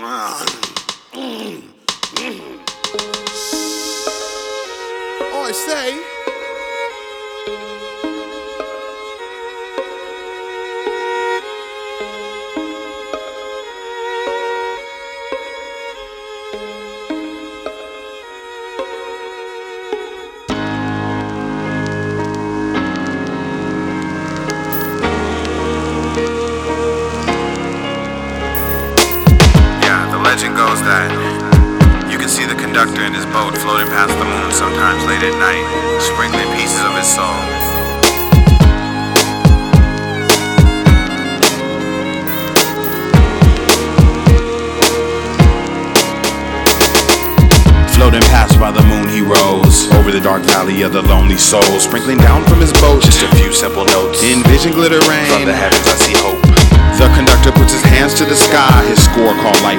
I say. Legend goes that you can see the conductor in his boat floating past the moon sometimes late at night, sprinkling pieces of his soul. Floating past by the moon he rose, over the dark valley of the lonely soul, sprinkling down from his boat just a few simple notes. In vision glitter rain, from the heavens I see hope. The conductor puts his hands to the sky, his score called life